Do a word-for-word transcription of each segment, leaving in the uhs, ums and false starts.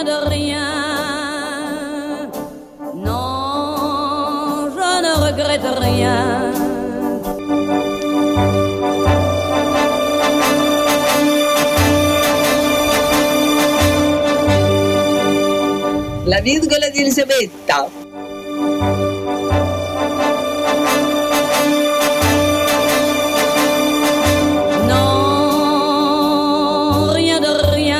de rien. Non, je ne regrette rien. La virgola di Elisabetta. Non, rien de rien.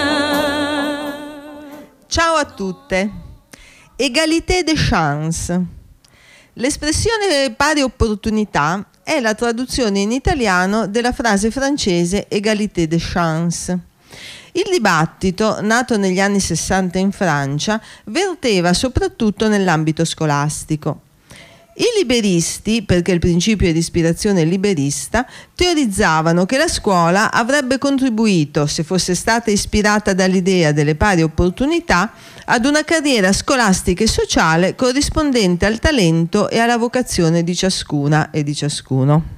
Ciao a tutte. Égalité des chances. L'espressione pari opportunità è la traduzione in italiano della frase francese égalité des chances. Il dibattito, nato negli anni sessanta in Francia, verteva soprattutto nell'ambito scolastico. I liberisti, perché il principio è di ispirazione liberista, teorizzavano che la scuola avrebbe contribuito, se fosse stata ispirata dall'idea delle pari opportunità, ad una carriera scolastica e sociale corrispondente al talento e alla vocazione di ciascuna e di ciascuno.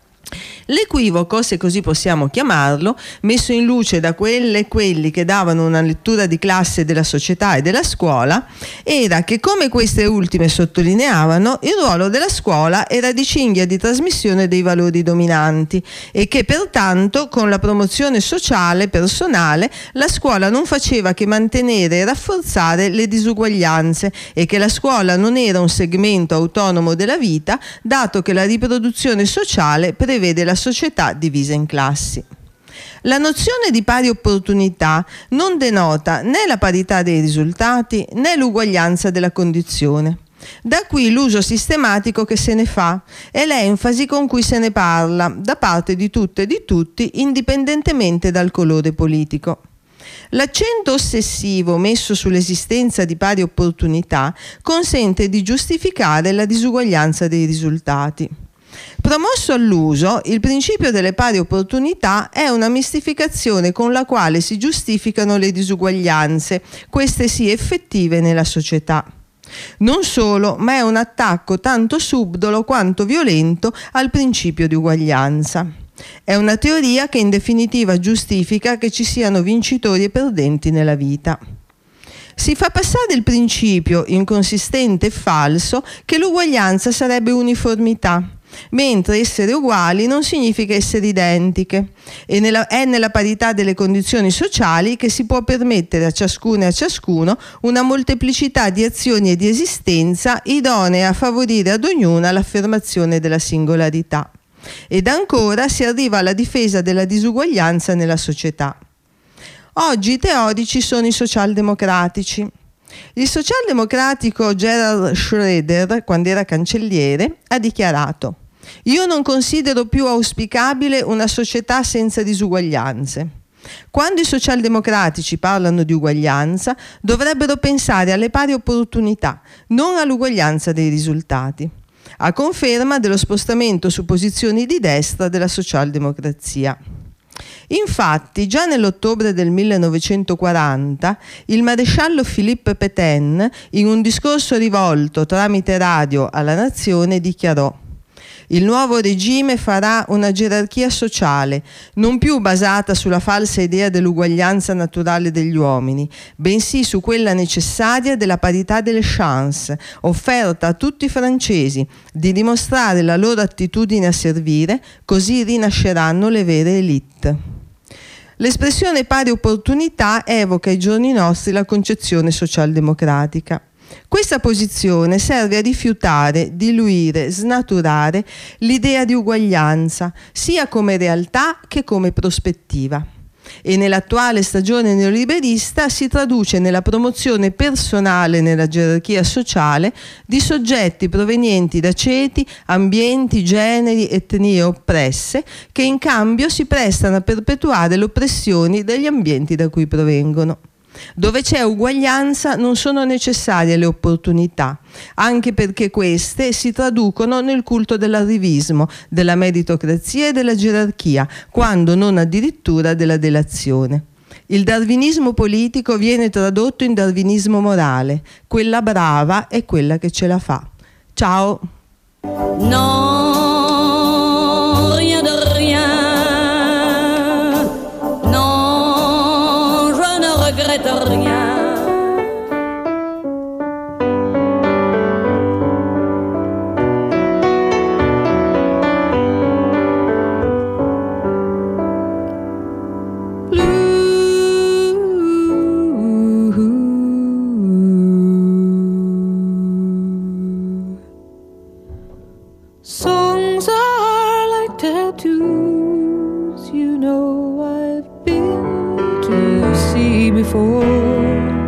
L'equivoco, se così possiamo chiamarlo, messo in luce da quelle e quelli che davano una lettura di classe della società e della scuola, era che, come queste ultime sottolineavano, il ruolo della scuola era di cinghia di trasmissione dei valori dominanti e che pertanto con la promozione sociale personale la scuola non faceva che mantenere e rafforzare le disuguaglianze e che la scuola non era un segmento autonomo della vita, dato che la riproduzione sociale prevede la società divisa in classi. La nozione di pari opportunità non denota né la parità dei risultati né l'uguaglianza della condizione. Da qui l'uso sistematico che se ne fa e l'enfasi con cui se ne parla da parte di tutte e di tutti, indipendentemente dal colore politico. L'accento ossessivo messo sull'esistenza di pari opportunità consente di giustificare la disuguaglianza dei risultati. Promosso all'uso, il principio delle pari opportunità è una mistificazione con la quale si giustificano le disuguaglianze, queste sì effettive nella società. Non solo, ma è un attacco tanto subdolo quanto violento al principio di uguaglianza. È una teoria che in definitiva giustifica che ci siano vincitori e perdenti nella vita. Si fa passare il principio, inconsistente e falso, che l'uguaglianza sarebbe uniformità, mentre essere uguali non significa essere identiche e nella, è nella parità delle condizioni sociali che si può permettere a ciascuna e a ciascuno una molteplicità di azioni e di esistenza idonee a favorire ad ognuna l'affermazione della singolarità. Ed ancora si arriva alla difesa della disuguaglianza nella società. Oggi i teorici sono i socialdemocratici. Il socialdemocratico Gerhard Schröder, quando era cancelliere, ha dichiarato: «Io non considero più auspicabile una società senza disuguaglianze». Quando i socialdemocratici parlano di uguaglianza, dovrebbero pensare alle pari opportunità, non all'uguaglianza dei risultati, a conferma dello spostamento su posizioni di destra della socialdemocrazia. Infatti, già nell'ottobre del millenovecentoquaranta, il maresciallo Philippe Pétain, in un discorso rivolto tramite radio alla nazione, dichiarò: «Il nuovo regime farà una gerarchia sociale, non più basata sulla falsa idea dell'uguaglianza naturale degli uomini, bensì su quella necessaria della parità delle chance, offerta a tutti i francesi, di dimostrare la loro attitudine a servire, così rinasceranno le vere élite». L'espressione pari opportunità evoca ai giorni nostri la concezione socialdemocratica. Questa posizione serve a rifiutare, diluire, snaturare l'idea di uguaglianza, sia come realtà che come prospettiva. E nell'attuale stagione neoliberista si traduce nella promozione personale nella gerarchia sociale di soggetti provenienti da ceti, ambienti, generi, etnie oppresse, che in cambio si prestano a perpetuare le oppressioni degli ambienti da cui provengono. Dove c'è uguaglianza non sono necessarie le opportunità, anche perché queste si traducono nel culto dell'arrivismo, della meritocrazia e della gerarchia, quando non addirittura della delazione. Il darwinismo politico viene tradotto in darwinismo morale, quella brava è quella che ce la fa. Ciao! Non, rien de rien. Non, je ne regrette rien. sea before.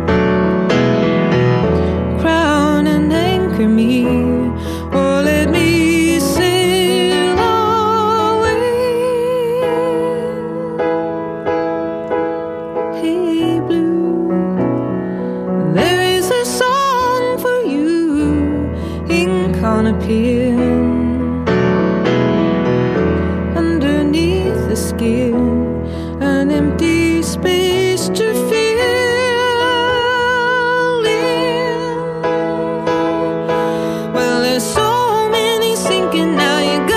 Crown and anchor me, or let me sail away. Hey blue, there is a song for you, ink on a pier.